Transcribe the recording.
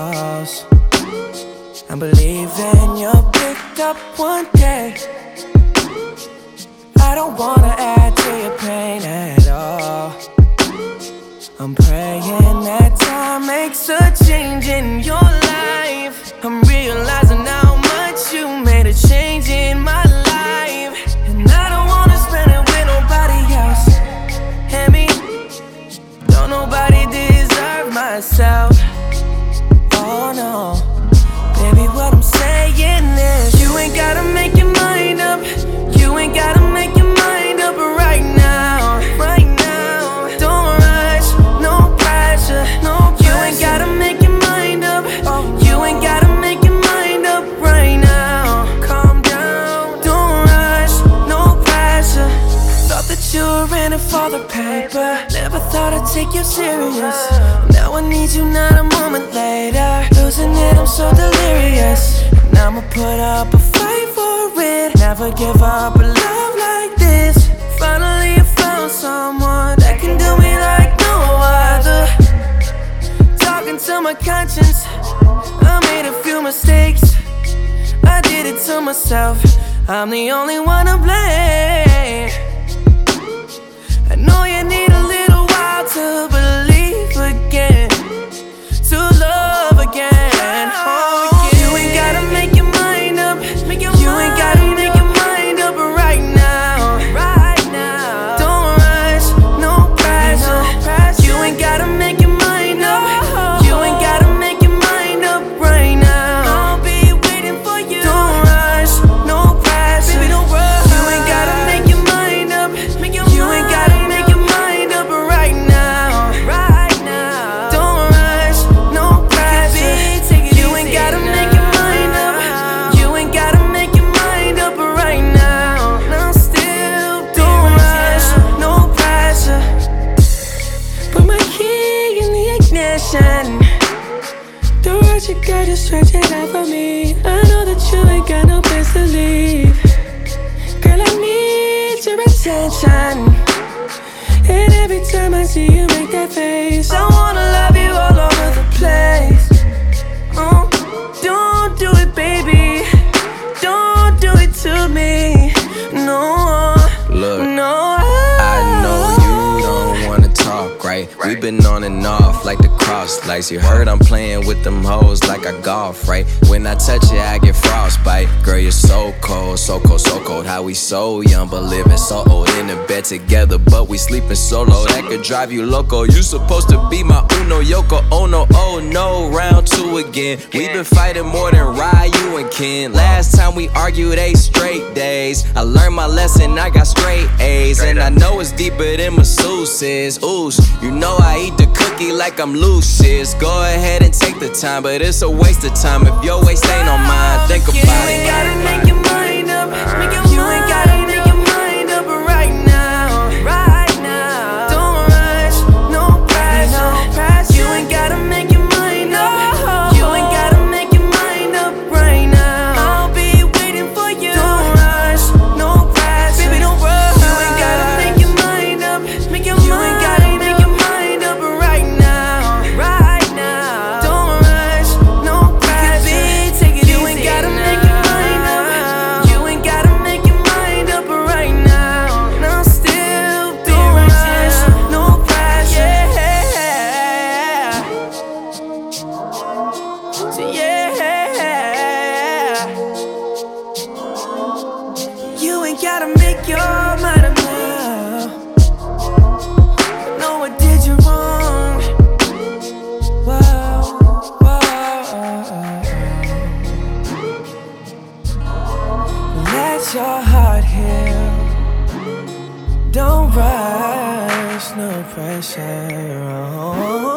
house. I'm believing you'll pick up one day. I don't wanna add to your pain at all. I'm praying that time makes a change in your life. I'm realizing how much you made a change in my life, and I don't wanna spend it with nobody else. And me, don't nobody deserve myself. Oh no, baby, what I'm saying is, you ain't gotta make your mind up. You ain't gotta make your mind up right now. Right now, don't rush, no pressure, no pressure. You ain't gotta make your mind up. You ain't gotta make your mind up right now. Calm down, don't rush, no pressure. Thought that you were in it for the paper. Never thought I'd take you serious. Now I need you, not a moment later. Losing it, I'm so delirious. And I'ma put up a fight for it. Never give up a love like this. Finally I found someone that can do me like no other. Talking to my conscience, I made a few mistakes. I did it to myself, I'm the only one to blame. I know you need a little while to believe again, to love again. Oh, yeah. You ain't gotta make your mind up. You ain't gotta make your mind up right now. Right now, don't rush, no pressure. You ain't gotta make your mind up. You ain't gotta make your mind up right now. I'll be waiting for you. Don't rush, no pressure. Baby, don't rush. You ain't gotta make your mind up. You ain't gotta make your mind up right now. Right now, don't rush, no pressure. You ain't gotta make your mind up. You ain't gotta make your mind up right now. No, still, don't rush, no pressure. Put my key in the ignition. Don't rush it, girl, just stretch it out for me. I know that you ain't got no place to leave. Girl, I need your attention. And every time I see you make that face, I wanna love you all over the place. Oh, don't do it, baby. Don't do it to me. No, Look, no. I know you don't wanna talk, right? We've been on and off like the cross lights. You heard I'm playing with them hoes like I golf, right? When I touch it, I get frostbite. Girl, you're so cold, so cold, so cold. How we so young but living so old. In the bed together, but we sleeping solo. That could drive you loco. You supposed to be my Uno Yoko Ono. Oh no, round two again. We've been fighting more than Ryu and Ken. Last time we argued 8 straight days. I learned my lesson, I got straight A's. And I know it's deeper than masseuses. Ooh, you know I eat the cookie like I'm Lucius. Go ahead and take the time, but it's a waste of time if your waist ain't on mine. Think about it. You ain't gotta make your mind up. You ain't gotta make your mind up right now. Right now, don't rush, no pressure. You ain't gotta make your mind up. You ain't gotta make your mind up right now. I'll be waiting for you. Don't rush, no pressure. Baby, don't rush. You ain't gotta make your mind up. You ain't gotta make your mind up right now. Right now, don't rush, no pressure. You ain't gotta make your mind up. You ain't gotta make your mind up right now. No, still, don't rush, no pressure. Yeah. So yeah, you ain't gotta make your mind up now. No, I did you wrong. Whoa, whoa. Let your heart heal. Don't rush, no pressure.